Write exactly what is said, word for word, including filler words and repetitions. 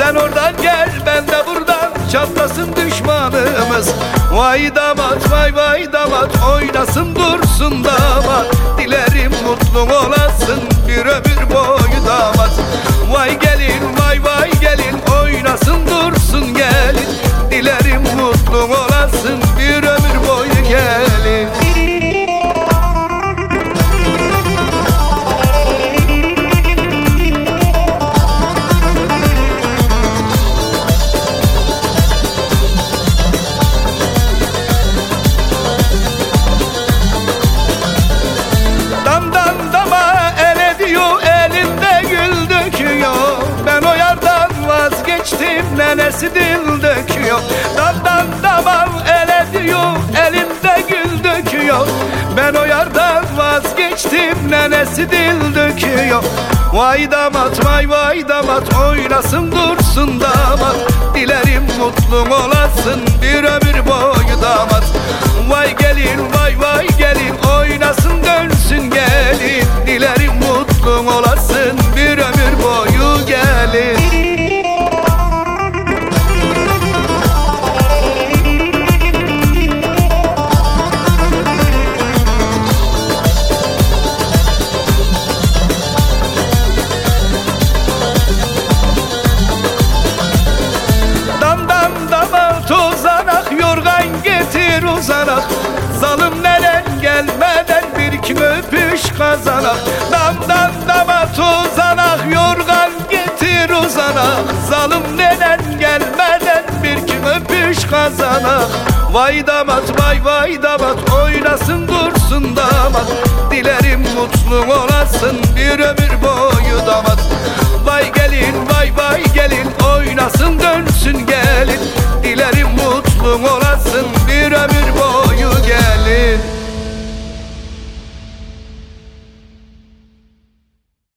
Sen oradan gel ben de buradan, çatlasın düşmanımız. Vay damat vay vay damat, oynasın dursun damat. Dilerim mutlu olasın bir ömür boyu damat. Vay gelin vay vay gelin, oynasın dursun gelin. Dilerim mutlu olasın bir ömür boyu gelin. Damdan dama el ediyor, elinde gül döküyor. Ben o yardan vazgeçtim, nenesi dil döküyor. Damdan dama el ediyor, elinde gül döküyor. Ben o yardan vazgeçtim, nenesi dil döküyor. Vay damat vay vay damat, oynasın dursun damat. Dilerim mutlu olasın bir ömür boyu damat. Vay gelin vay vay gelin, oynasın dönsün gelin. Dilerim mutlu olasın bir ömür boyu gelin. Damdan dama tozanak, yorgan getir uzanak. Zalım neren gelmeden bir iki öpüş kazanak. Damdan dama tozanak, yorgan getir uzanak. Zalım neren gelmeden bir iki öpüş kazanak. Vay damat vay vay damat, oynasın dursun damat. Dilerim mutlu olasın bir ömür boyu damat. Vay gelin vay vay gelin, oynasın dönsün gelin. Dilerim mutlu olasın